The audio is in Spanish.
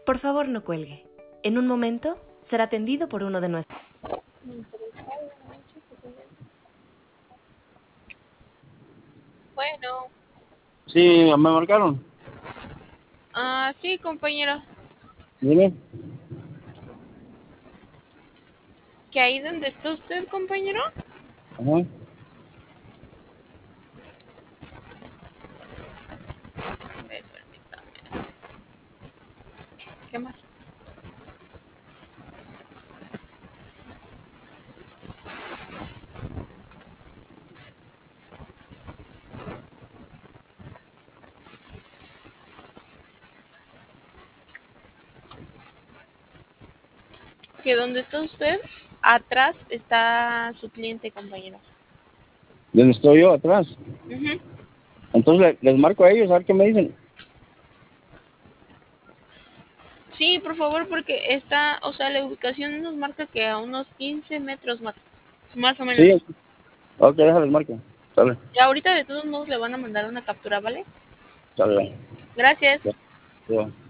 Por favor, no cuelgue. En un momento será atendido por uno de nuestros. Bueno, Sí, me marcaron. sí, compañero. Dime. ¿Que ahí donde está usted, compañero? Ajá. A ver, permítame. ¿Qué más? Que donde está usted, atrás está su cliente, compañero. ¿Dónde estoy yo? Atrás. Ujú. Entonces les marco a ellos a ver qué me dicen. Sí, por favor, porque está, o sea, la ubicación nos marca que a unos 15 metros más o menos. Sí. Ok, déjales marco. Sale. Y ahorita de todos modos le van a mandar una captura, ¿vale? Sale. Gracias. Ya. Ya.